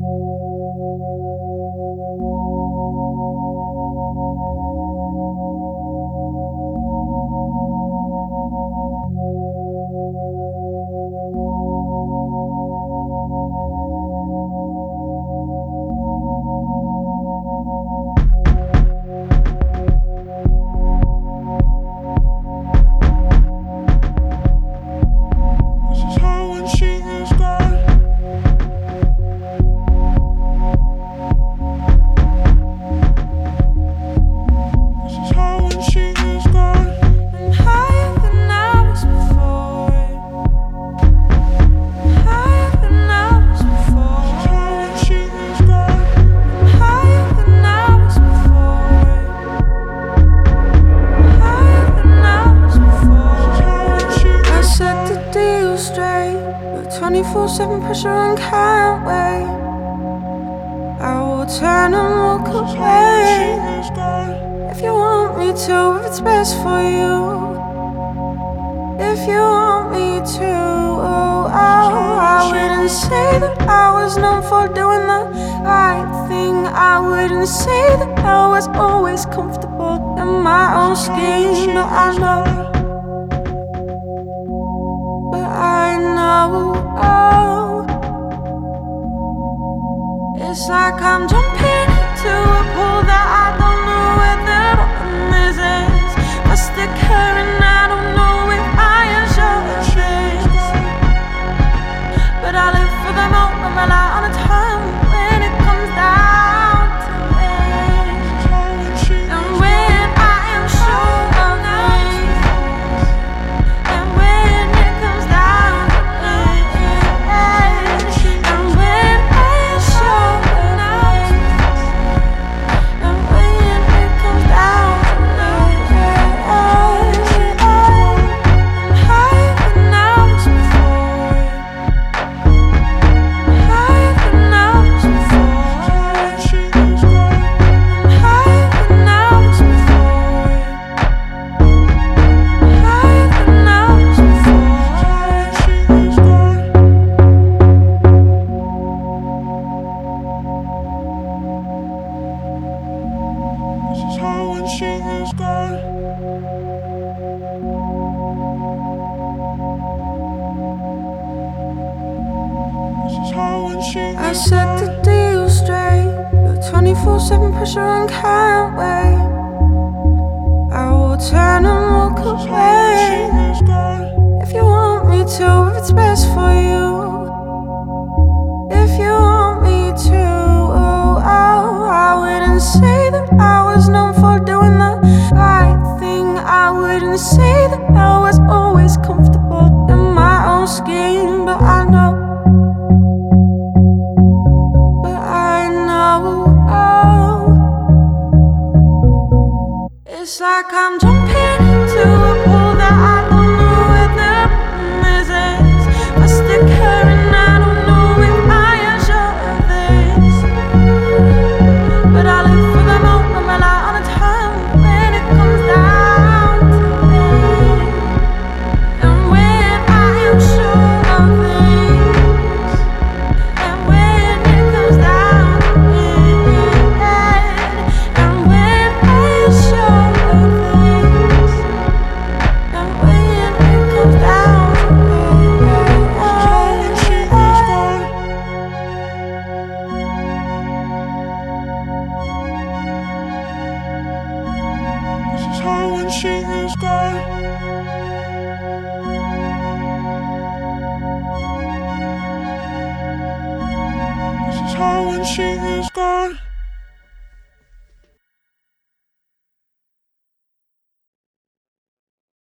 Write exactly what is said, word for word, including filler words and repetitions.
twenty-four seven pressure and can't wait. I will turn and walk away. If you want me to, if it's best for you. If you want me to, oh, oh, I wouldn't say that I was known for doing the right thing. I wouldn't say that I was always comfortable in my own skin. But I know, but I know, oh, it's like I'm jumping into a pool that I don't know where the bottom is. I stick her and I don't know if I am sure of this. But I live for the moment, rely on a time when it comes down to it. And when I am sure of this, and when it comes down to it, and when I am sure of this, and when it comes down to it, I'm higher than I was before. Higher than I was before. Higher than I was before. Higher than I was before. This is how when she is gone. This is how when she is gone. I set the deal straight, but twenty-four seven pressure and can't wait. I will turn and walk away. If you want me to, if it's best for you. If you want me to, oh, oh, I wouldn't say that I was known for doing the right thing. I wouldn't say that I was always comfortable in my own skin. But I know, but I know, oh, it's like I'm jumping into a pool that I don't know where the bottom is. I stick her and I don't know if I am sure of this. But I live for the moment, rely on a time when it comes down to it. And when I am sure of this, and when it comes down to it, and when I am sure of this, and when it comes down to it. This is how when she is gone. This is how when she is gone.